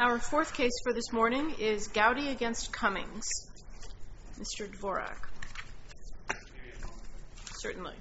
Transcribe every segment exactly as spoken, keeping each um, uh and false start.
Our fourth case for this morning is Gowdy against Cummings. Mister Dvorak. Certainly.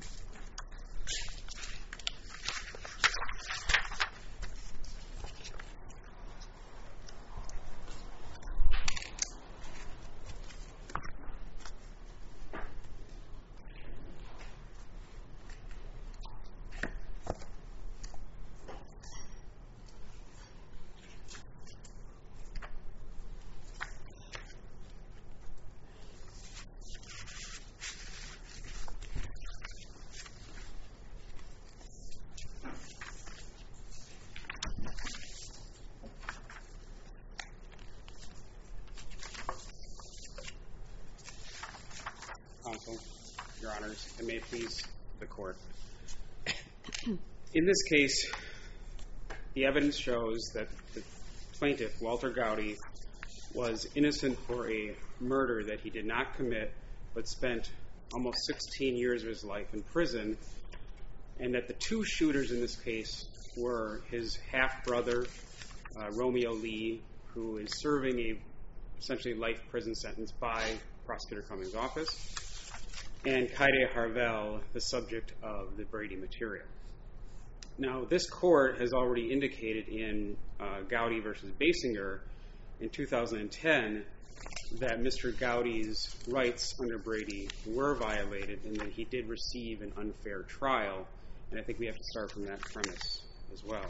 Counsel, Your Honors, and may it please the Court. In this case, the evidence shows that the plaintiff, Walter Gowdy, was innocent for a murder that he did not commit, but spent almost sixteen years of his life in prison, and that the two shooters in this case were his half-brother, uh, Romeo Lee, who is serving a essentially life prison sentence by Prosecutor Cummings' office, and Kaide Harvell, the subject of the Brady material. Now, this court has already indicated in uh, Gowdy v. Basinger in two thousand ten that Mister Gowdy's rights under Brady were violated and that he did receive an unfair trial, and I think we have to start from that premise as well.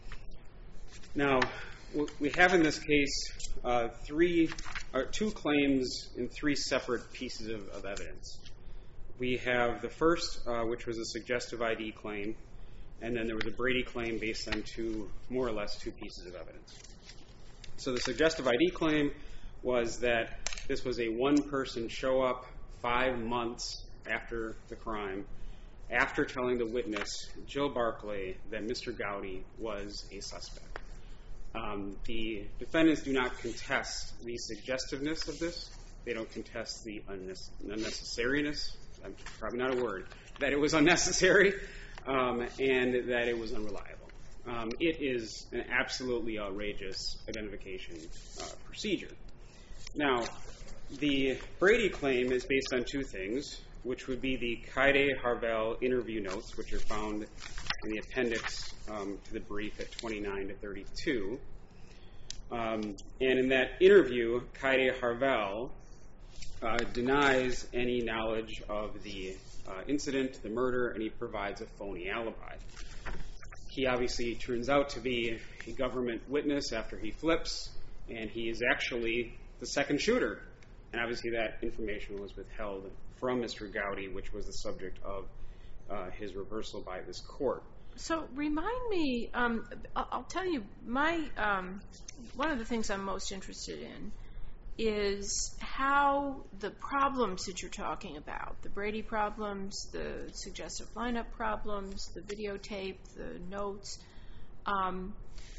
Now, we have in this case uh, three, or two claims in three separate pieces of, of evidence. We have the first, uh, which was a suggestive I D claim, and then there was a Brady claim based on two, more or less, two pieces of evidence. So the suggestive I D claim was that this was a one-person show-up five months after the crime, after telling the witness, Jill Barclay, that Mister Gowdy was a suspect. Um, the defendants do not contest the suggestiveness of this. They don't contest the unnecessariness. I'm probably not a word. That it was unnecessary um, and that it was unreliable. Um, it is an absolutely outrageous identification uh, procedure. Now, the Brady claim is based on two things, which would be the Kaide Harvell interview notes, which are found in the appendix um, to the brief at twenty-nine to thirty-two. Um, and in that interview, Kaide Harvell uh, denies any knowledge of the uh, incident, the murder, and he provides a phony alibi. He obviously turns out to be a government witness after he flips, and he is actually the second shooter. And obviously that information was withheld from Mister Gowdy, which was the subject of uh, his reversal by this court. So remind me, um, I'll tell you, my um, one of the things I'm most interested in is how the problems that you're talking about, the Brady problems, the suggestive lineup problems, the videotape, the notes, um,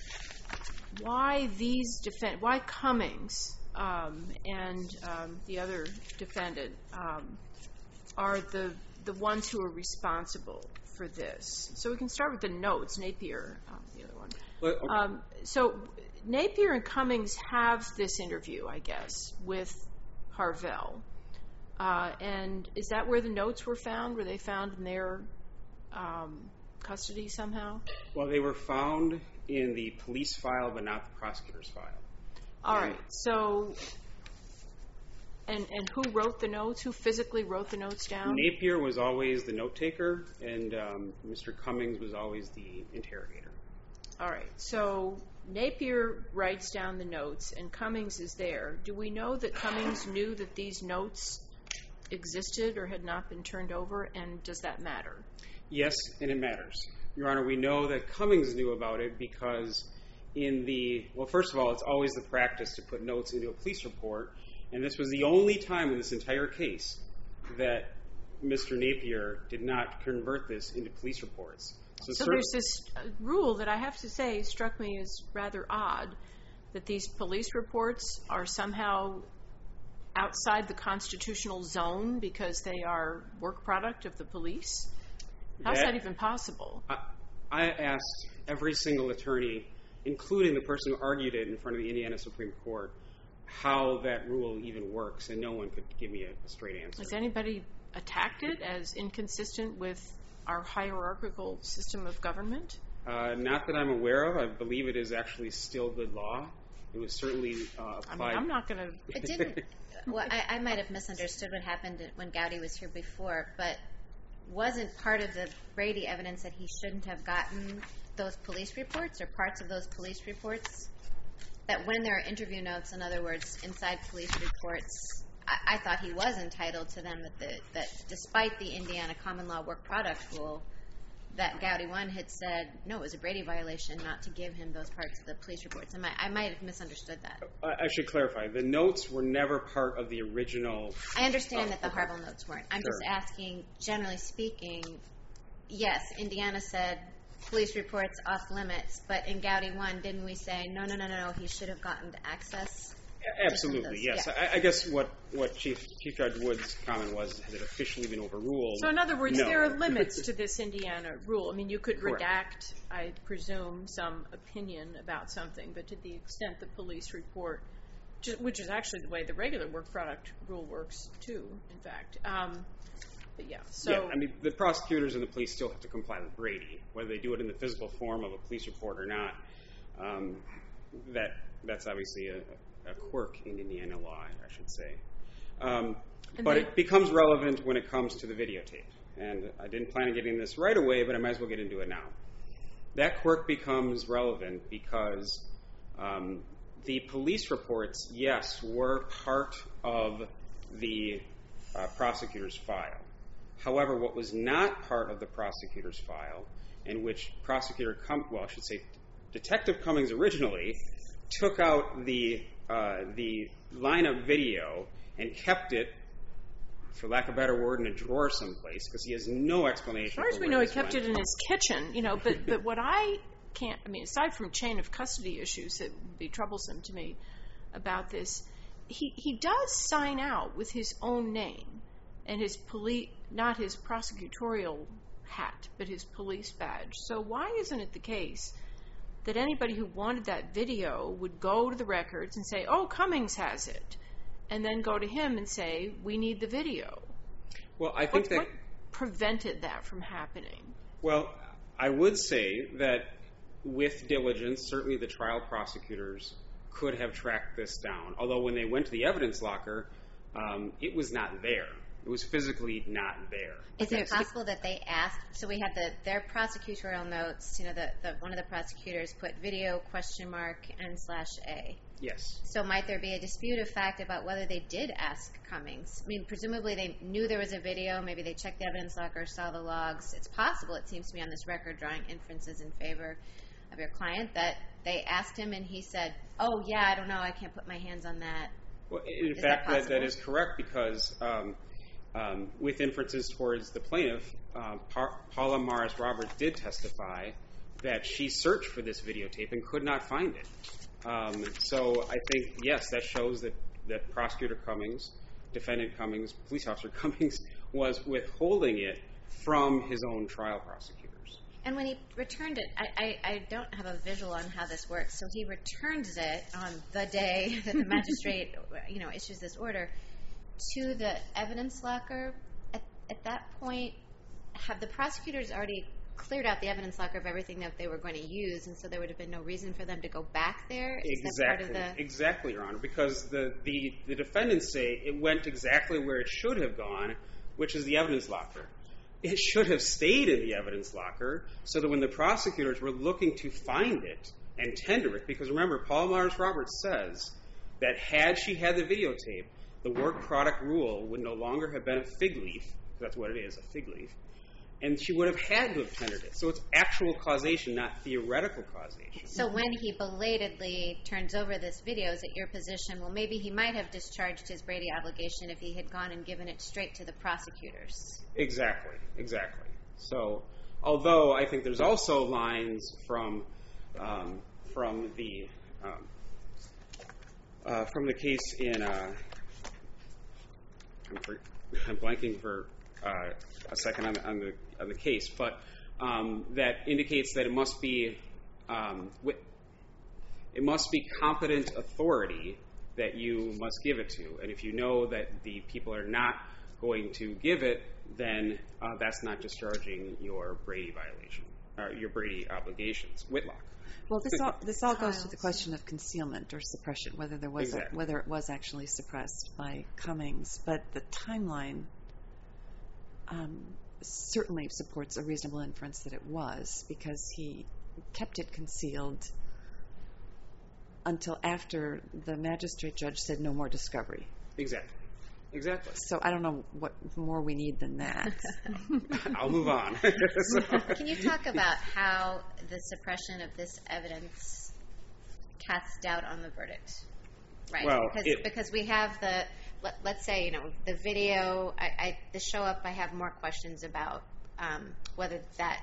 why these defend, why Cummings um, and um, the other defendant um, are the the ones who are responsible for this. So we can start with the notes, Napier, um, the other one. Well, okay. um, so Napier and Cummings have this interview, I guess, with Harvell. Uh, and is that where the notes were found? Were they found in their um, custody somehow? Well, they were found in the police file, but not the prosecutor's file. All and right. So, and and who wrote the notes? Who physically wrote the notes down? Napier was always the note taker, and um, Mister Cummings was always the interrogator. All right. So Napier writes down the notes, and Cummings is there. Do we know that Cummings knew that these notes existed or had not been turned over, and does that matter? Yes, and it matters. Your Honor, we know that Cummings knew about it because in the, well, first of all, it's always the practice to put notes into a police report, and this was the only time in this entire case that Mister Napier did not convert this into police reports. So, so there's this rule that I have to say struck me as rather odd, that these police reports are somehow outside the constitutional zone because they are work product of the police. How's that, that even possible? I, I asked every single attorney including the person who argued it in front of the Indiana Supreme Court, how that rule even works, and no one could give me a, a straight answer. Has anybody attacked it as inconsistent with our hierarchical system of government? Uh, not that I'm aware of. I believe it is actually still good law. It was certainly uh, applied. I mean, I'm not going to... It didn't... Well, I, I might have misunderstood what happened when Gowdy was here before, but wasn't part of the Brady evidence that he shouldn't have gotten those police reports or parts of those police reports? That when there are interview notes, in other words, inside police reports, I, I thought he was entitled to them, that, the, that despite the Indiana common law work product rule, that Gowdy one had said, no, it was a Brady violation not to give him those parts of the police reports. I might, I might have misunderstood that. I should clarify. The notes were never part of the original... I understand oh, that the okay. Harville notes weren't. I'm Sure. just asking, generally speaking, yes, Indiana said police reports off limits, but in Gowdy one, didn't we say, no, no, no, no, no, he should have gotten access? Absolutely, yes. Yeah. I, I guess what, what Chief, Chief Judge Wood's comment was, has it officially been overruled? So in other words, no. there are limits to this Indiana rule. I mean, you could Correct. redact, I presume, some opinion about something, but to the extent the police report, which is actually the way the regular work product rule works too, in fact. Um, but yeah, so... Yeah, I mean, the prosecutors and the police still have to comply with Brady, whether they do it in the physical form of a police report or not. Um, that That's obviously a... a quirk in Indiana law, I should say. Um, but they, it becomes relevant when it comes to the videotape. And I didn't plan on getting this right away, but I might as well get into it now. That quirk becomes relevant because um, the police reports, yes, were part of the uh, prosecutor's file. However, what was not part of the prosecutor's file, and which prosecutor, Com- well, I should say Detective Cummings originally took out the Uh, the lineup video and kept it, for lack of a better word, in a drawer someplace because he has no explanation. As far as we know, he kept it in his kitchen, you know. But but what I can't, I mean, aside from chain of custody issues that would be troublesome to me about this, he he does sign out with his own name and his police, not his prosecutorial hat, but his police badge. So why isn't it the case that anybody who wanted that video would go to the records and say, oh, Cummings has it, and then go to him and say, we need the video? Well, I think what, that... What prevented that from happening? Well, I would say that with diligence, certainly the trial prosecutors could have tracked this down. Although when they went to the evidence locker, um, it was not there. It was physically not there. Is it possible that they asked, so we have the their prosecutorial notes, you know, the, the one of the prosecutors put video question mark and slash A. Yes. So might there be a dispute of fact about whether they did ask Cummings? I mean, presumably they knew there was a video, maybe they checked the evidence locker, saw the logs. It's possible, it seems to me on this record, drawing inferences in favor of your client, that they asked him and he said, oh yeah, I don't know, I can't put my hands on that. Well, in Is fact, that that, that is correct because... Um, Um, with inferences towards the plaintiff, uh, pa- Paula Morris Roberts did testify that she searched for this videotape and could not find it. Um, so I think, yes, that shows that, that Prosecutor Cummings, Defendant Cummings, Police Officer Cummings was withholding it from his own trial prosecutors. And when he returned it, I, I, I don't have a visual on how this works, so he returns it on the day that the magistrate you know, issues this order to the evidence locker. At, at that point, have the prosecutors already cleared out the evidence locker of everything that they were going to use, and so there would have been no reason for them to go back there? Is exactly, that part of the... exactly, Your Honor, because the, the, the defendants say it went exactly where it should have gone, which is the evidence locker. It should have stayed in the evidence locker so that when the prosecutors were looking to find it and tender it, because remember, Paula Morris Roberts says that had she had the videotape, the work product rule would no longer have been a fig leaf, that's what it is, a fig leaf, and she would have had to have tendered it. So it's actual causation, not theoretical causation. So when he belatedly turns over this video, is it your position, well, maybe he might have discharged his Brady obligation if he had gone and given it straight to the prosecutors? Exactly, exactly. So, although I think there's also lines from um, from the um, uh, from the case in... Uh, I'm, for, I'm blanking for uh, a second on the, on the, on the case, but um, that indicates that it must be um, with, it must be competent authority that you must give it to. And if you know that the people are not going to give it, then uh, that's not discharging your Brady violation, or your Brady obligations. Whitlock. Well, this all this all goes to the question of concealment or suppression, whether there was Exactly. a, whether it was actually suppressed by Cummings. But the timeline um, certainly supports a reasonable inference that it was, because he kept it concealed until after the magistrate judge said no more discovery. Exactly. Exactly. So I don't know what more we need than that. I'll move on. So. Can you talk about how the suppression of this evidence casts doubt on the verdict? Right. Well, because, it, because we have the, let, let's say, you know, the video, I, I, the show up, I have more questions about um, whether that,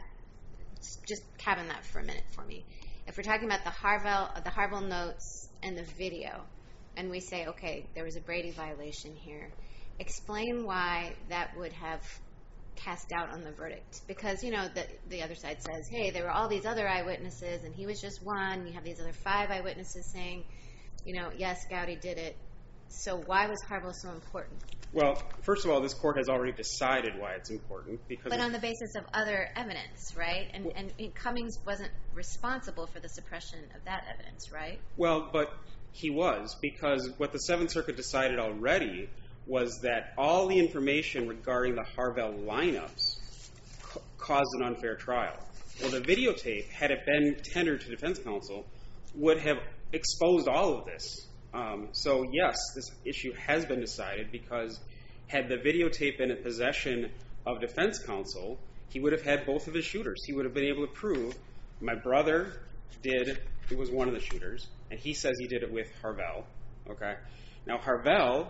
just cabin that for a minute for me. If we're talking about the Harvell, the Harvell notes and the video, and we say, okay, there was a Brady violation here, explain why that would have cast doubt on the verdict. Because, you know, the, the other side says, hey, there were all these other eyewitnesses, and he was just one. You have these other five eyewitnesses saying, you know, yes, Gowdy did it. So why was Harvell so important? Well, first of all, this court has already decided why it's important. Because But on the basis of other evidence, right? And, well, and, and Cummings wasn't responsible for the suppression of that evidence, right? Well, but he was, because what the Seventh Circuit decided already was that all the information regarding the Harvell lineups ca- caused an unfair trial. Well, the videotape, had it been tendered to defense counsel, would have exposed all of this. Um, so, yes, this issue has been decided, because had the videotape been in possession of defense counsel, he would have had both of his shooters. He would have been able to prove my brother did, it was one of the shooters, and he says he did it with Harvell. Okay. Now, Harvell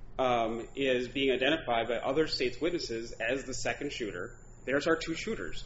um, is being identified by other states' witnesses as the second shooter. There's our two shooters.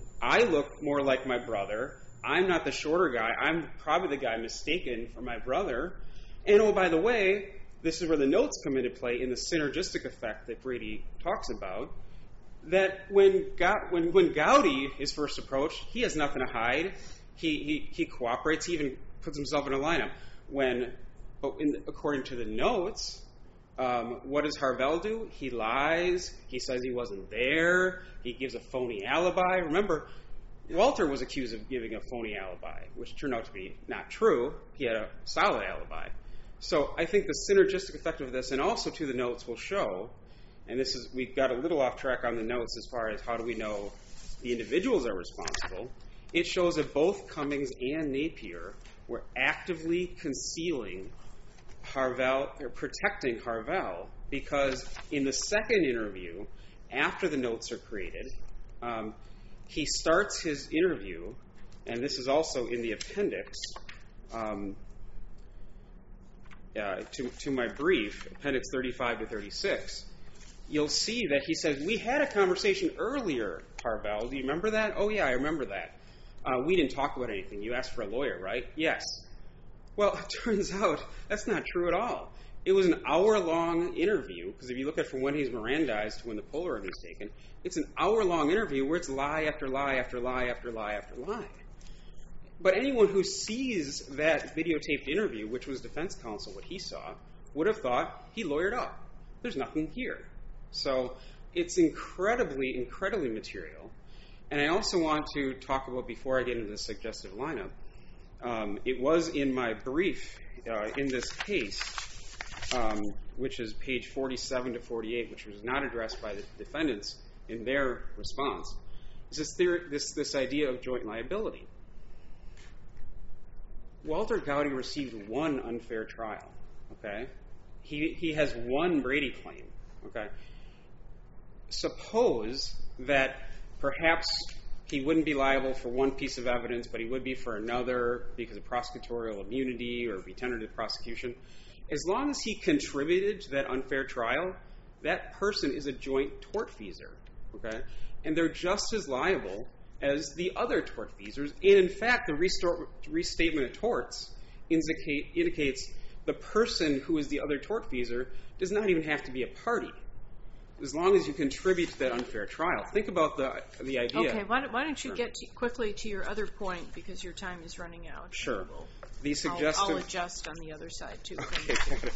I look more like my brother. I'm not the shorter guy. I'm probably the guy mistaken for my brother. And, oh, by the way, this is where the notes come into play in the synergistic effect that Brady talks about, that when, Ga- when, when Gowdy is first approached, he has nothing to hide. He, he, he cooperates. He even puts himself in a lineup. When, in, according to the notes, um, what does Harvell do? He lies. He says he wasn't there. He gives a phony alibi. Remember, Walter was accused of giving a phony alibi, which turned out to be not true. He had a solid alibi. So I think the synergistic effect of this, and also to the notes, will show, and this is, we got a little off track on the notes as far as how do we know the individuals are responsible. It shows that both Cummings and Napier were actively concealing Harvell, or protecting Harvell, because in the second interview, after the notes are created, um, he starts his interview, and this is also in the appendix um, uh, to, to my brief, appendix thirty-five to thirty-six. You'll see that he says, we had a conversation earlier, Harvell. Do you remember that? Oh, yeah, I remember that. Uh, we didn't talk about anything. You asked for a lawyer, right? Yes. Well, it turns out that's not true at all. It was an hour-long interview, because if you look at from when he's Mirandized to when the Polaroid is taken, it's an hour-long interview where it's lie after lie after lie after lie after lie. But anyone who sees that videotaped interview, which was defense counsel, what he saw, would have thought he lawyered up. There's nothing here. So it's incredibly, incredibly material. And I also want to talk about, before I get into the suggestive lineup, um, it was in my brief uh, in this case, um, which is page forty-seven to forty-eight, which was not addressed by the defendants in their response, is this, theory, this, this idea of joint liability. Walter Gowdy received one unfair trial, okay? He, he has one Brady claim, okay? Suppose that perhaps he wouldn't be liable for one piece of evidence, but he would be for another because of prosecutorial immunity or be tendered to prosecution. As long as he contributed to that unfair trial, that person is a joint tortfeasor, okay? And they're just as liable as the other tortfeasors. And in fact, the restor- restatement of torts indicate, indicates the person who is the other tortfeasor does not even have to be a party, as long as you contribute to that unfair trial. Think about the the idea. Okay, why don't, why don't you Sure. get to, quickly to your other point, because your time is running out. Sure. We'll The suggestive... I'll, I'll adjust on the other side, too. Okay,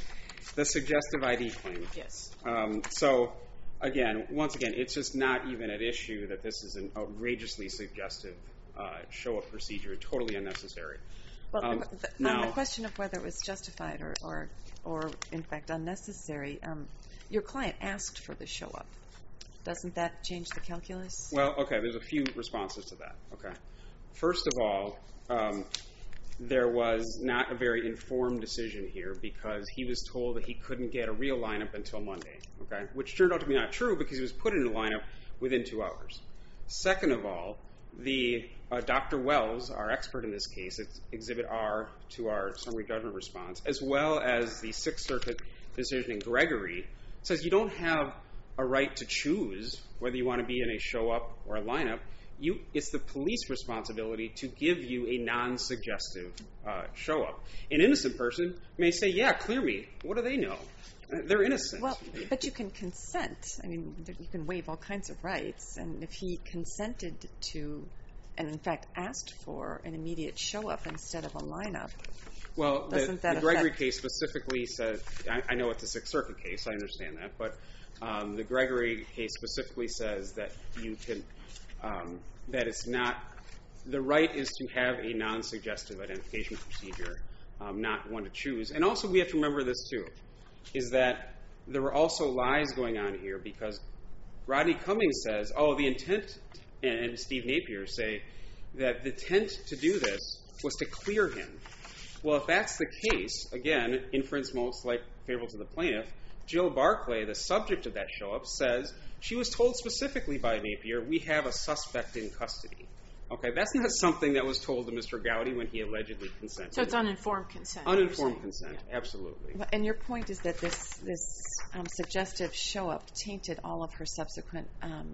the suggestive I D claim. Yes. Um, so, again, once again, it's just not even at issue that this is an outrageously suggestive uh, show-up procedure, totally unnecessary. Well, um, the, the, now, on the question of whether it was justified or, or, or in fact, unnecessary, um, your client asked for the show-up. Doesn't that change the calculus? Well, okay, there's a few responses to that. Okay. First of all, um, there was not a very informed decision here because he was told that he couldn't get a real lineup until Monday, okay, which turned out to be not true because he was put in a lineup within two hours. Second of all, the uh, Doctor Wells, our expert in this case, it's Exhibit R to our summary judgment response, as well as the Sixth Circuit decision in Gregory, says you don't have a right to choose whether you want to be in a show-up or a lineup. You, it's the police responsibility to give you a non-suggestive uh, show-up. An innocent person may say, yeah, clear me. What do they know? They're innocent. Well, but you can consent. I mean, you can waive all kinds of rights. And if he consented to, and in fact asked for, an immediate show-up instead of a lineup, well, doesn't the, that the Gregory affect... case specifically said, I, I know it's a Sixth Circuit case, I understand that, but um, the Gregory case specifically says that you can, um, that it's not, the right is to have a non-suggestive identification procedure, um, not one to choose. And also we have to remember this too, is that there were also lies going on here because Rodney Cummings says, oh, the intent, and Steve Napier say that the intent to do this was to clear him. Well, if that's the case, again, inference most like favorable to the plaintiff, Jill Barclay, the subject of that show-up, says she was told specifically by Napier, we have a suspect in custody. Okay, that's not something that was told to Mister Gowdy when he allegedly consented. So it's uninformed consent. Uninformed consent, absolutely. And your point is that this this um, suggestive show-up tainted all of her subsequent um,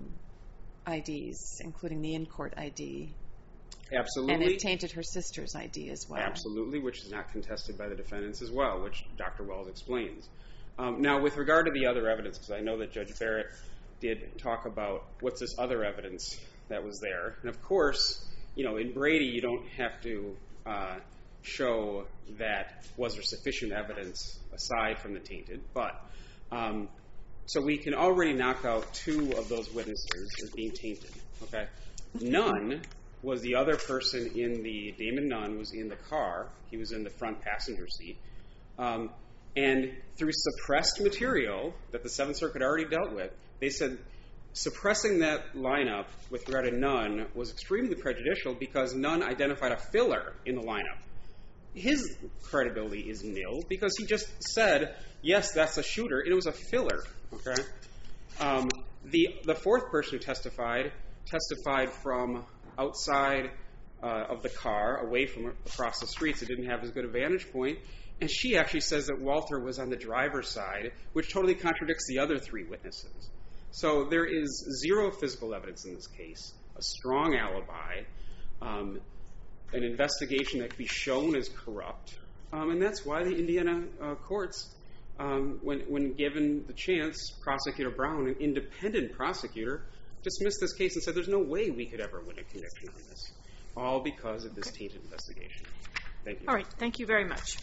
I Ds, including the in-court I D. Absolutely. And it tainted her sister's I D as well. Absolutely, which is not contested by the defendants as well, which Doctor Wells explains. Um, now, with regard to the other evidence, because I know that Judge Barrett did talk about what's this other evidence that was there. And of course, you know, in Brady, you don't have to uh, show that was there sufficient evidence aside from the tainted. But, um, so we can already knock out two of those witnesses as being tainted, okay? Nunn was the other person in the, Damon Nunn was in the car. He was in the front passenger seat. Um, and through suppressed material that the Seventh Circuit already dealt with, they said suppressing that lineup with regard to Nunn was extremely prejudicial because Nunn identified a filler in the lineup. His credibility is nil because he just said, yes, that's a shooter, and it was a filler, okay? Um, the, the fourth person who testified testified from outside uh, of the car, away from across the streets. It didn't have as good a vantage point. And she actually says that Walter was on the driver's side, which totally contradicts the other three witnesses. So there is zero physical evidence in this case, a strong alibi, um, an investigation that can be shown as corrupt. Um, and that's why the Indiana uh, courts, um, when, when given the chance, Prosecutor Brown, an independent prosecutor, dismissed this case and said there's no way we could ever win a conviction on this, all because of this tainted investigation. Thank you. All right, thank you very much.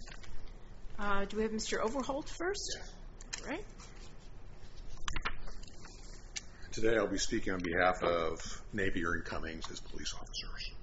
Uh, do we have Mister Overholt first? Yes. All right. Today I'll be speaking on behalf of Napier and Cummings as police officers.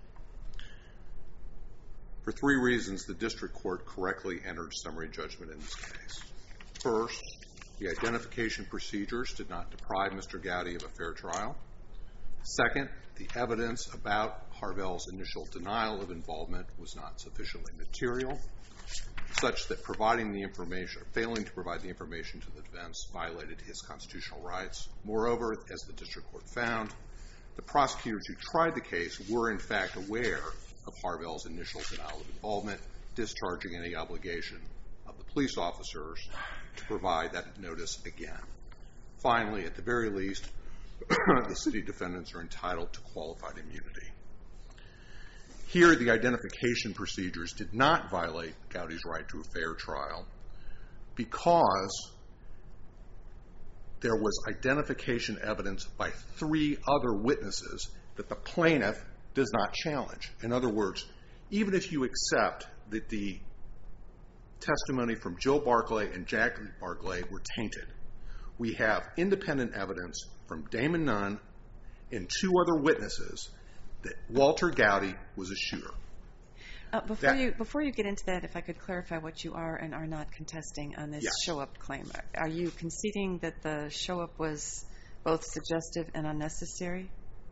For three reasons, the district court correctly entered summary judgment in this case. First, the identification procedures did not deprive Mister Gowdy of a fair trial. Second, the evidence about Harvell's initial denial of involvement was not sufficiently material, such that providing the information, or failing to provide the information to the defense violated his constitutional rights. Moreover, as the district court found, the prosecutors who tried the case were in fact aware of Harvell's initial denial of involvement, discharging any obligation of the police officers to provide that notice again. Finally, at the very least, the city defendants are entitled to qualified immunity. Here, the identification procedures did not violate Gowdy's right to a fair trial because there was identification evidence by three other witnesses that the plaintiff does not challenge. In other words, even if you accept that the testimony from Jill Barclay and Jackie Barclay were tainted. We have independent evidence from Damon Nunn and two other witnesses that Walter Gowdy was a shooter. Uh, before That- you before you get into that, if I could clarify what you are and are not contesting on this Yes. show-up claim. Are you conceding that the show-up was both suggestive and unnecessary?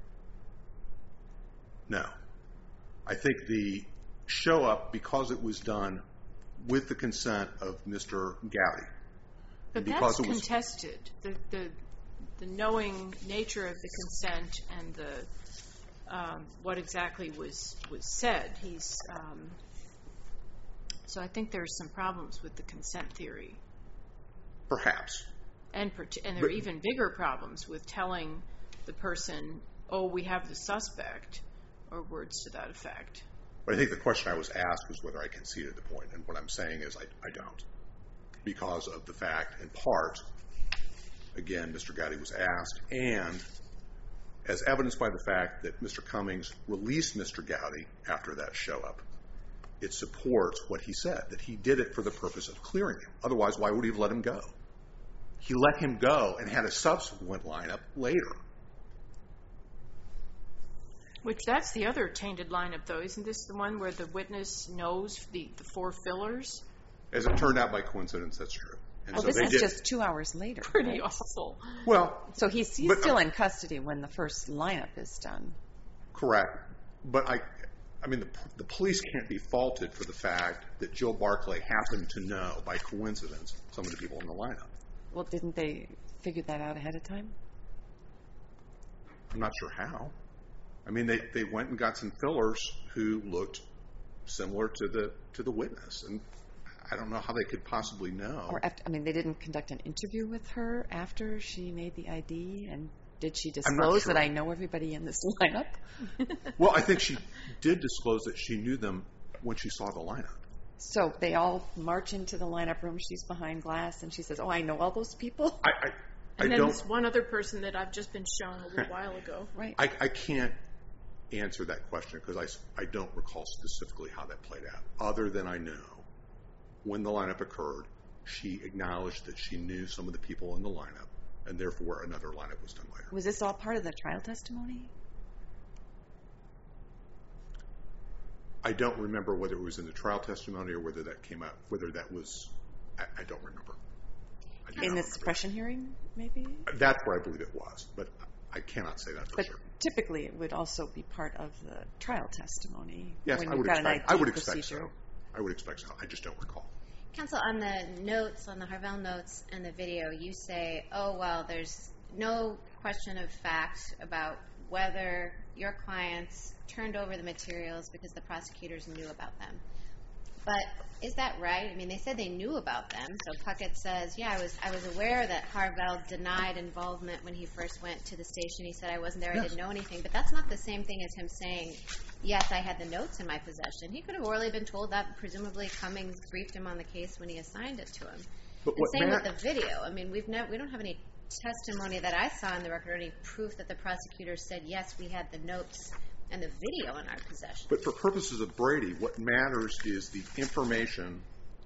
No. I think the show-up, because it was done with the consent of Mister Gowdy, But and because that's it was contested. The, the the knowing nature of the consent and the um, what exactly was was said. He's um, so I think there's some problems with the consent theory, perhaps. and per- and there are But- even bigger problems with telling the person, "Oh, we have the suspect," or words to that effect. But I think the question I was asked was whether I conceded the point, and what I'm saying is I, I don't. Because of the fact, in part, again, Mister Gowdy was asked, and as evidenced by the fact that Mister Cummings released Mister Gowdy after that show-up, it supports what he said, that he did it for the purpose of clearing him. Otherwise, why would he have let him go? He let him go and had a subsequent lineup later. Which that's the other tainted lineup, though. Isn't this the one where the witness knows the, the four fillers? As it turned out by coincidence, that's true. And Well, so this they is did, just two hours later. Pretty right? awful. well, So he's, he's But- still in custody when the first lineup is done. correct. But I, I mean, the, the police can't be faulted for the fact that Jill Barclay happened to know, by coincidence, some of the people in the lineup. Well, didn't they figure that out ahead of time? I'm not sure how. I mean, they, they went and got some fillers who looked similar to the to the witness, and I don't know how they could possibly know. Or after, I mean, they didn't conduct an interview with her after she made the I D, and did she I'm not disclose sure. that I know everybody in this lineup? Well, I think she did disclose that she knew them when she saw the lineup. So they all march into the lineup room. She's behind glass, and she says, "Oh, I know all those people." I, I, I And then don't. this one other person that I've just been shown a little while ago. Right. I, I can't answer that question because I, I don't recall specifically how that played out, other than I know when the lineup occurred, she acknowledged that she knew some of the people in the lineup, and therefore another lineup was done later. Was this all part of the trial testimony? I don't remember whether it was in the trial testimony or whether that came out, whether that was, I, I don't remember. I do In not the remember. suppression hearing, maybe? That's where I believe it was, but I cannot say that for But sure. typically, it would also be part of the trial testimony. Yes, when I you've would got an expect, I D I would expect procedure. so. I would expect so. I just don't recall. Counsel, on the notes, on the Harvell notes and the video, you say, oh, well, there's no question of fact about whether your clients turned over the materials because the prosecutors knew about them. But is that right? I mean, they said they knew about them. So Puckett says, yeah, I was I was aware that Harvell denied involvement when he first went to the station. He said, I wasn't there, I Yes. didn't know anything. But that's not the same thing as him saying, yes, I had the notes in my possession. He could have orally been told that. Presumably Cummings briefed him on the case when he assigned it to him. But And what same Matt- with the video. I mean, we've never, we don't have any testimony that I saw in the record, or any proof that the prosecutors said, yes, we had the notes and the video in our possession. But for purposes of Brady, what matters is the information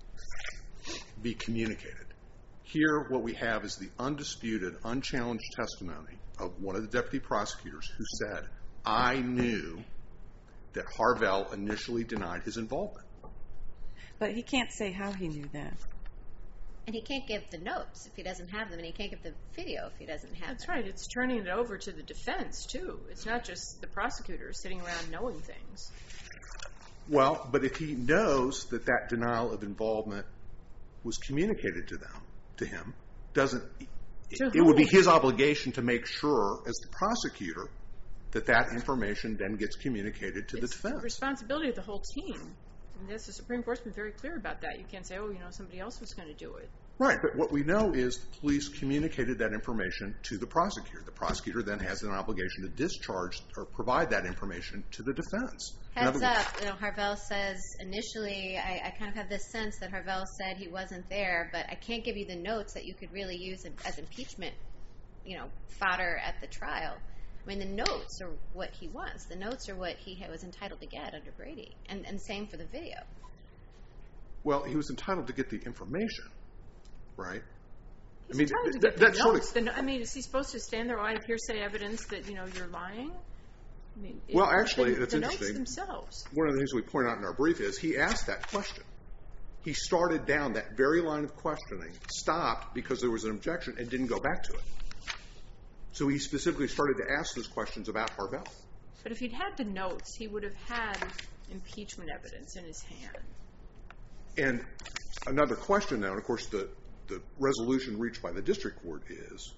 be communicated. Here, what we have is the undisputed, unchallenged testimony of one of the deputy prosecutors who said, I knew that Harvell initially denied his involvement. But he can't say how he knew that. And he can't give the notes if he doesn't have them, and he can't give the video if he doesn't have That's them. right. It's turning it over to the defense, too. It's not just the prosecutor sitting around knowing things. Well, but if he knows that that denial of involvement was communicated to them, to him, doesn't To it, it would be whom? his obligation to make sure, as the prosecutor, that that information then gets communicated to the It's the defense. responsibility of the whole team. And this, the Supreme Court's been very clear about that. You can't say, oh, you know, somebody else was going to do it. Right, but what we know is the police communicated that information to the prosecutor. The prosecutor then has an obligation to discharge or provide that information to the defense. In Heads other words- up, you know, Harvell says initially, I, I kind of have this sense that Harvell said he wasn't there, but I can't give you the notes that you could really use as impeachment, you know, fodder at the trial. I mean, the notes are what he wants. The notes are what he was entitled to get under Brady, and, and same for the video. Well, he was entitled to get the information, right? He's I mean, entitled to th- get the that's sort notes. of- The no- I mean, is he supposed to stand there and have hearsay evidence that, you know, you're lying? I mean, Well, it- actually, the, it's the interesting. notes themselves. One of the things we point out in our brief is he asked that question. He started down that very line of questioning, stopped because there was an objection, and didn't go back to it. So he specifically started to ask those questions about Harvell. But if he'd had the notes, he would have had impeachment evidence in his hand. And another question now, and of course the, the resolution reached by the district court is,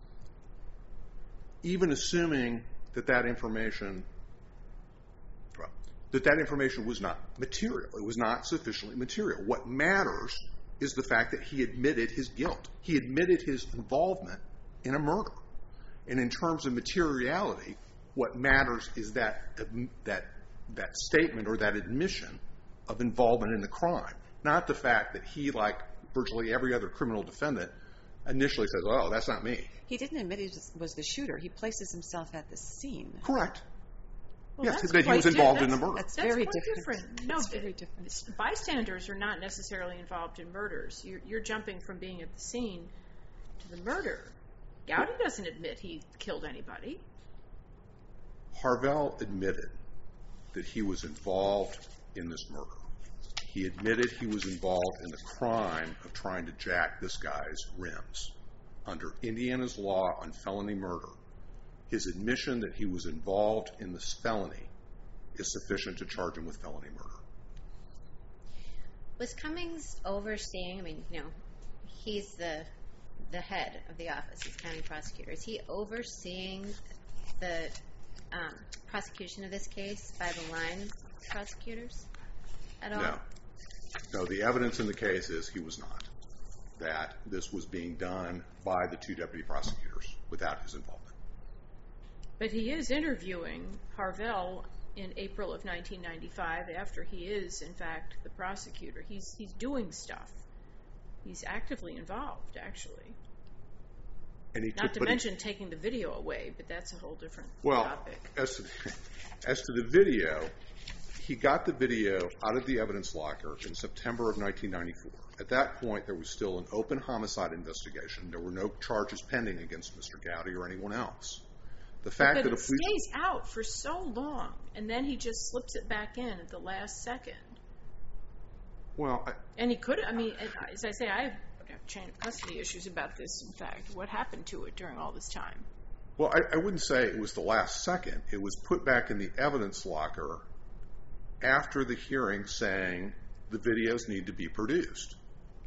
even assuming that that information, well, that that information was not material, it was not sufficiently material. What matters is the fact that he admitted his guilt. He admitted his involvement in a murder. And in terms of materiality, what matters is that that that statement or that admission of involvement in the crime, not the fact that he, like virtually every other criminal defendant, initially says, "Oh, that's not me." He didn't admit he was the shooter. He places himself at the scene. Correct. Well, yes, that's that he quite was involved di- in the that's- murder. That's, That's very quite different. different. No, That's but very different. bystanders are not necessarily involved in murders. You're, you're jumping from being at the scene to the murder. Gowdy doesn't admit he killed anybody. Harvell admitted that he was involved in this murder. He admitted he was involved in the crime of trying to jack this guy's rims. Under Indiana's law on felony murder, his admission that he was involved in this felony is sufficient to charge him with felony murder. Was Cummings overseeing, I mean, you know, he's the the head of the office, he's county prosecutor. Is he overseeing the um, prosecution of this case by the line prosecutors at all? No. No, the evidence in the case is he was not. That this was being done by the two deputy prosecutors without his involvement. But he is interviewing Harvell in April of nineteen ninety-five after he is, in fact, the prosecutor. He's he's doing stuff. He's actively involved, actually. And he Not could, to but he- mention taking the video away, but that's a whole different Well, topic. as to, as to the video, he got the video out of the evidence locker in September of nineteen ninety-four. At that point, there was still an open homicide investigation. There were no charges pending against Mister Gowdy or anyone else. The fact but that it a police... stays out for so long, and then he just slips it back in at the last second. Well, I, And he could, I mean, as I say, I have chain of custody issues about this, in fact. What happened to it during all this time? well, I, I wouldn't say it was the last second. It was put back in the evidence locker after the hearing saying the videos need to be produced.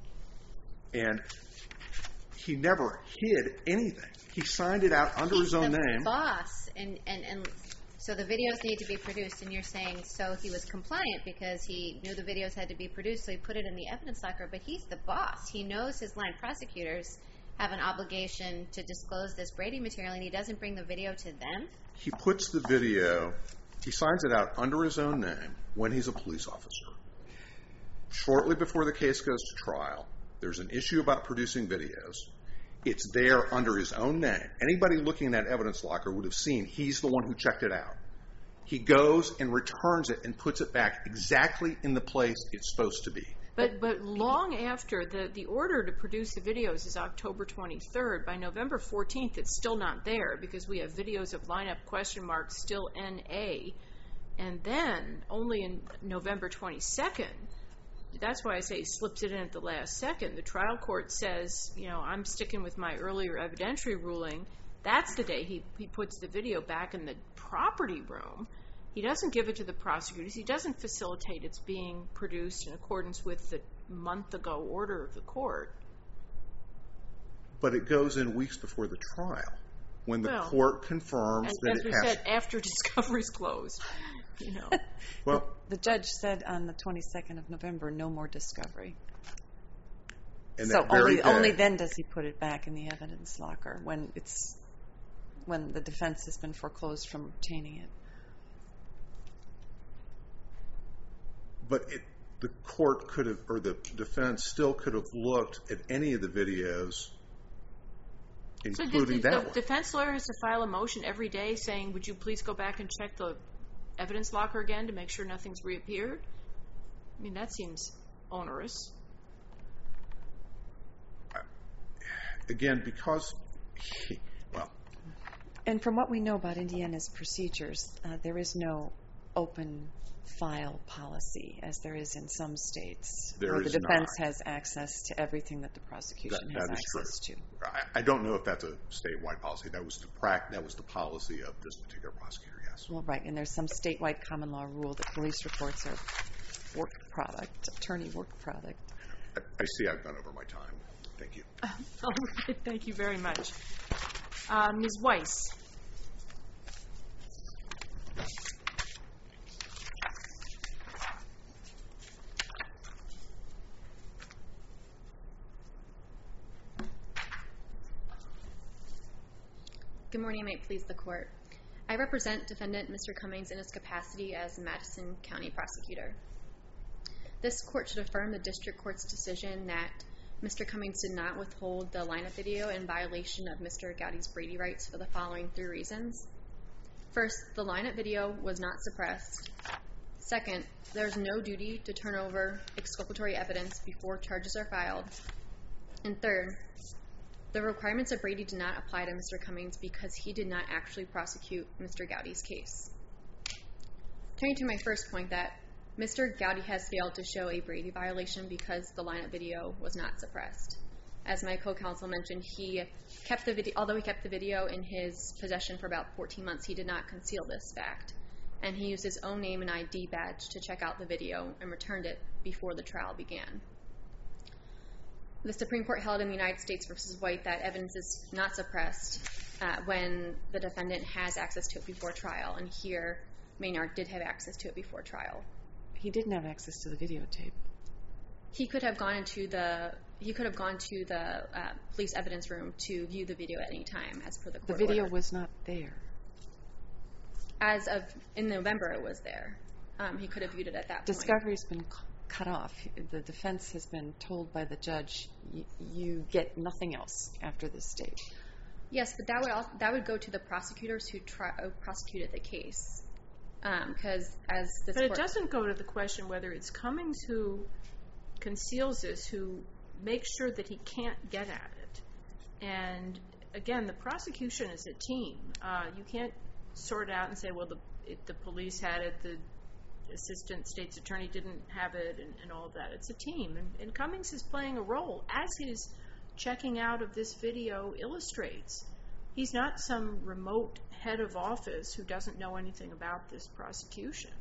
And he never hid anything. He signed it out under He's his own the name. boss, and, and, and so the videos need to be produced, and you're saying so he was compliant because he knew the videos had to be produced, so he put it in the evidence locker, but he's the boss. He knows his line prosecutors have an obligation to disclose this Brady material, and he doesn't bring the video to them? He puts the video, he signs it out under his own name when he's a police officer. Shortly before the case goes to trial, there's an issue about producing videos. It's there under his own name. Anybody looking in that evidence locker would have seen he's the one who checked it out. He goes and returns it and puts it back exactly in the place it's supposed to be. But but long after, the, the order to produce the videos is October twenty-third. By November fourteenth, it's still not there because we have videos of lineup question marks still N A. And then, only in November twenty-second, that's why I say he slips it in at the last second. The trial court says, you know, I'm sticking with my earlier evidentiary ruling. That's the day he, he puts the video back in the property room. He doesn't give it to the prosecutors. He doesn't facilitate its being produced in accordance with the month ago order of the court. But it goes in weeks before the trial when the Well, court confirms And that as it we has... said, after discovery's closed. You know. Well, The judge said on the twenty-second of November, no more discovery. and So that very only day, only then does he put it back in the evidence locker when it's when the defense has been foreclosed from obtaining it. But it, the court could have, or the defense still could have looked at any of the videos, So including the, that the one. defense lawyer has to file a motion every day saying, would you please go back and check the evidence locker again to make sure nothing's reappeared? I mean, that seems onerous. Again, because, he, well. And from what we know about Indiana's procedures, uh, there is no open file policy, as there is in some states, There where the is defense not. has access to everything that the prosecution That- has that is access true. to. I, I don't know if that's a statewide policy. That was the prac, That was the policy of this particular prosecutor, yes. Well, right, and there's some statewide common law rule that police reports are work product, attorney work product. I, I see I've gone over my time. Thank you. All right, thank you very much. Uh, Miz Weiss. Good morning, may it please the court. I represent defendant Mister Cummings in his capacity as Madison County prosecutor. This court should affirm the district court's decision that Mister Cummings did not withhold the lineup video in violation of Mister Gowdy's Brady rights for the following three reasons. First, the lineup video was not suppressed. Second, there is no duty to turn over exculpatory evidence before charges are filed. And third, the requirements of Brady did not apply to Mister Cummings because he did not actually prosecute Mister Gowdy's case. Turning to my first point, that Mister Gowdy has failed to show a Brady violation because the lineup video was not suppressed. As my co-counsel mentioned, he kept the video, although he kept the video in his possession for about fourteen months, he did not conceal this fact. And he used his own name and I D badge to check out the video and returned it before the trial began. The Supreme Court held in the United States versus White that evidence is not suppressed uh, when the defendant has access to it before trial, and here Maynard did have access to it before trial. He didn't have access to the videotape. He could have gone into the he could have gone to the uh, police evidence room to view the video at any time, as per the court The video order. was not there. As of in November, it was there. Um, he could have viewed it at that point. Discovery's been c- cut off. The defense has been told by the judge, y- you get nothing else after this date. Yes, but that would also, that would go to the prosecutors who tri- uh, prosecuted the case, because um, as this But it court, doesn't go to the question whether it's Cummings who conceals this, who makes sure that he can't get at it. And again, the prosecution is a team. Uh, you can't sort out and say, well, the, if the police had it, the assistant state's attorney didn't have it, and, and all of that. It's a team. And, and Cummings is playing a role, as his checking out of this video illustrates. He's not some remote head of office who doesn't know anything about this prosecution.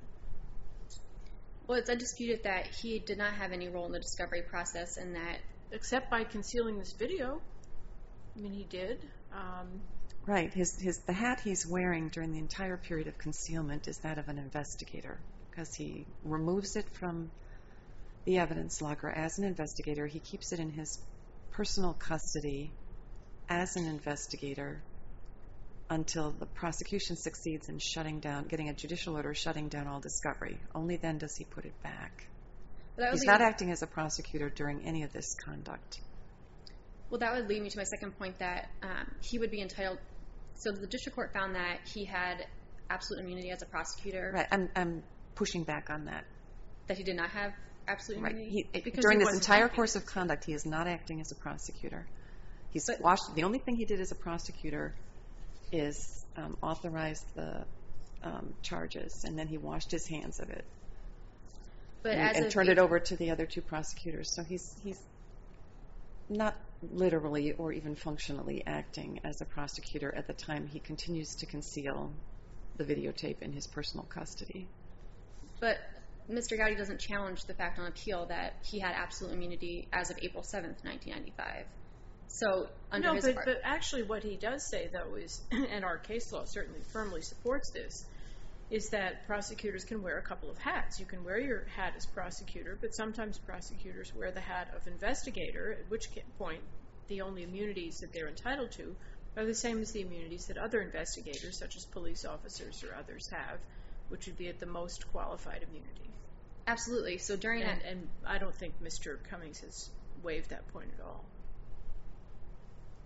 well, it's undisputed that he did not have any role in the discovery process, and that Except by concealing this video. I mean, he did. Um, Right. His, his, the hat he's wearing during the entire period of concealment is that of an investigator, because he removes it from the evidence locker as an investigator. He keeps it in his personal custody as an investigator until the prosecution succeeds in shutting down, getting a judicial order shutting down all discovery. Only then does he put it back. Well, that would He's lead- not acting as a prosecutor during any of this conduct. Well, that would lead me to my second point, that um, he would be entitled. So the district court found that he had absolute immunity as a prosecutor. Right. I'm, I'm pushing back on that. That he did not have absolute Right. immunity. He, Because during he this wasn't entire acting. course of conduct, he is not acting as a prosecutor. He's But- washed. The only thing he did as a prosecutor is um, authorize the um, charges, and then he washed his hands of it But and, as and of turned it April- over to the other two prosecutors. So he's he's not literally or even functionally acting as a prosecutor at the time he continues to conceal the videotape in his personal custody. But Mister Gowdy doesn't challenge the fact on appeal that he had absolute immunity as of April seventh, nineteen ninety-five. So under no, his but, part- but actually what he does say, though, is, and our case law certainly firmly supports this, is that prosecutors can wear a couple of hats. You can wear your hat as prosecutor, but sometimes prosecutors wear the hat of investigator, at which point the only immunities that they're entitled to are the same as the immunities that other investigators, such as police officers or others, have, which would be at the most qualified immunity. Absolutely. So during And, that, and I don't think Mister Cummings has waived that point at all.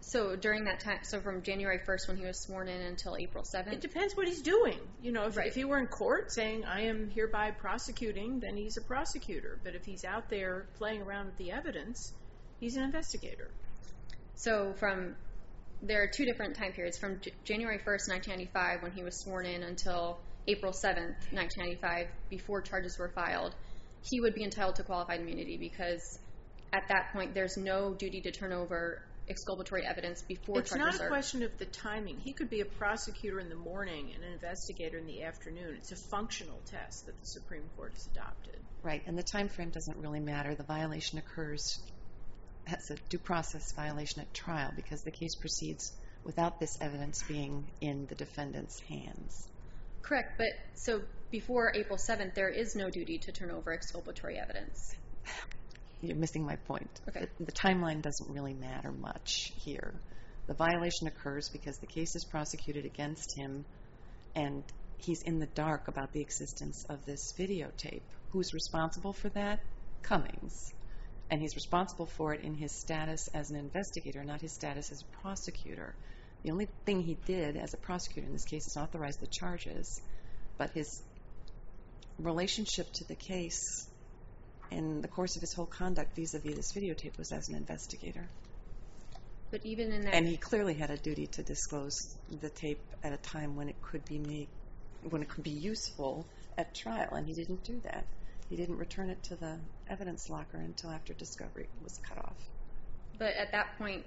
So during that time, so from January first when he was sworn in until April seventh? It depends what he's doing. You know, if, Right. if he were in court saying, I am hereby prosecuting, then he's a prosecutor. But if he's out there playing around with the evidence, he's an investigator. So from, there are two different time periods. From J- January first, nineteen ninety-five, when he was sworn in, until April seventh, nineteen ninety-five, before charges were filed, he would be entitled to qualified immunity because at that point there's no duty to turn over exculpatory evidence before It's charges not a are... question of the timing. He could be a prosecutor in the morning and an investigator in the afternoon. It's a functional test that the Supreme Court has adopted. Right, and the time frame doesn't really matter. The violation occurs as a due process violation at trial because the case proceeds without this evidence being in the defendant's hands. Correct, but so before April seventh, there is no duty to turn over exculpatory evidence. You're missing my point. Okay. The, the timeline doesn't really matter much here. The violation occurs because the case is prosecuted against him and he's in the dark about the existence of this videotape. Who's responsible for that? Cummings. And he's responsible for it in his status as an investigator, not his status as a prosecutor. The only thing he did as a prosecutor in this case is authorize the charges, but his relationship to the case in the course of his whole conduct vis-a-vis this videotape was as an investigator. But even in that... And he clearly had a duty to disclose the tape at a time when it could be made, when it could be useful at trial, and he didn't do that. He didn't return it to the evidence locker until after discovery was cut off. But at that point,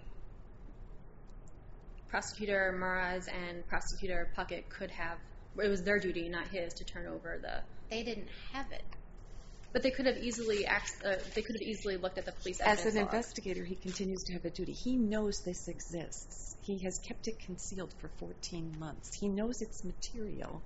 Prosecutor Maraz and Prosecutor Puckett could have... It was their duty, not his, to turn over the... They didn't have it. But they could have easily asked, uh, they could have easily looked at the police evidence As an log. investigator, he continues to have a duty. He knows this exists. He has kept it concealed for fourteen months. He knows it's material.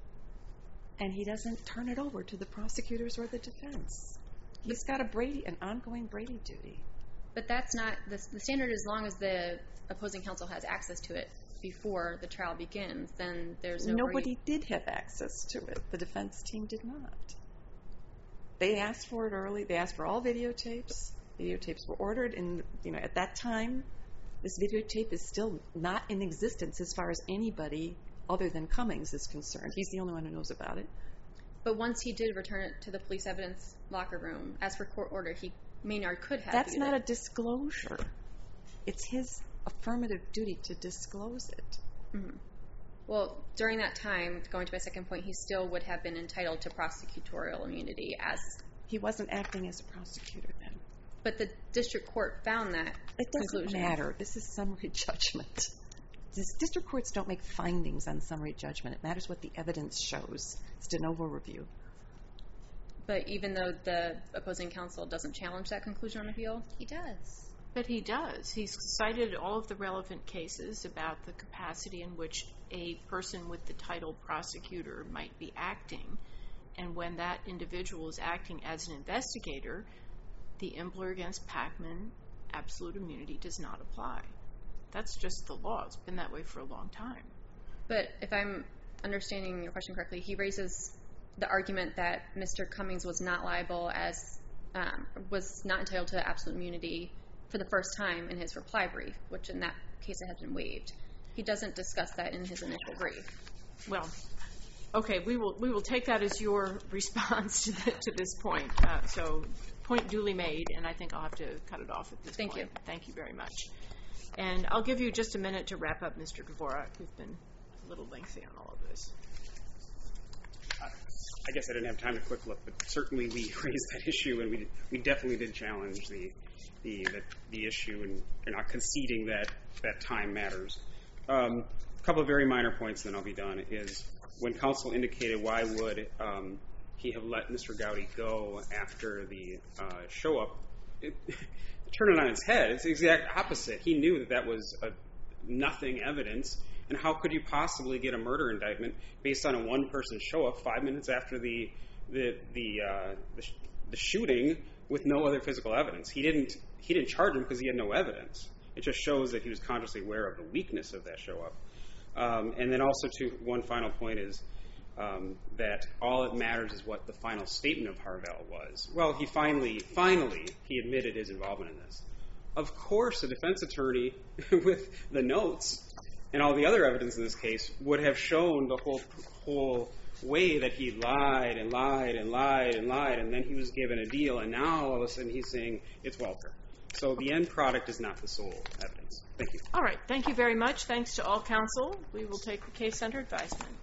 And he doesn't turn it over to the prosecutors or the defense. He's got a Brady, an ongoing Brady duty. But that's not... The, the standard, as long as the opposing counsel has access to it before the trial begins, then there's no... Nobody did have access to it. The defense team did not. They asked for it early. They asked for all videotapes. Videotapes were ordered, and you know, at that time, this videotape is still not in existence as far as anybody other than Cummings is concerned. He's the only one who knows about it. But once he did return it to the police evidence locker room, as for court order, he Maynard could have. That's viewed not it. a disclosure. It's his affirmative duty to disclose it. Mm-hmm. Well, during that time, going to my second point, he still would have been entitled to prosecutorial immunity as... He wasn't acting as a prosecutor then. But the district court found that It doesn't conclusion. matter. This is summary judgment. This, district courts don't make findings on summary judgment. It matters what the evidence shows. It's de novo review. But even though the opposing counsel doesn't challenge that conclusion on appeal? He does. But he does. He's cited all of the relevant cases about the capacity in which a person with the title prosecutor might be acting. And when that individual is acting as an investigator, the Empler against Packman absolute immunity does not apply. That's just the law. It's been that way for a long time. But if I'm understanding your question correctly, he raises the argument that Mister Cummings was not liable as, um, was not entitled to absolute immunity for the first time in his reply brief, which in that case it has been waived. He doesn't discuss that in his initial brief. Well, okay, we will we will take that as your response to, the, to this point. Uh, so, point duly made, and I think I'll have to cut it off at this Thank point. you. Thank you very much. And I'll give you just a minute to wrap up, Mister Dvorak, who's been a little lengthy on all of this. I guess I didn't have time to quick look, but certainly we raised that issue, and we we definitely did challenge the the the, the issue, and you're not conceding that that time matters. Um, a couple of very minor points, then I'll be done. Is when counsel indicated why would um, he have let Mister Gowdy go after the uh, show up, it, turn it on its head. It's the exact opposite. He knew that that was a nothing evidence. And how could you possibly get a murder indictment based on a one-person show-up five minutes after the the the, uh, the, sh- the shooting with no other physical evidence? He didn't he didn't charge him because he had no evidence. It just shows that he was consciously aware of the weakness of that show-up. Um, and then also, to one final point is um, that all that matters is what the final statement of Harvell was. Well, he finally, finally, he admitted his involvement in this. of course a defense attorney with the notes and all the other evidence in this case would have shown the whole whole way that he lied and lied and lied and lied, and then he was given a deal, and now all of a sudden he's saying it's Walter. So the end product is not the sole evidence. Thank you. All right. Thank you very much. Thanks to all counsel. We will take the case under advisement.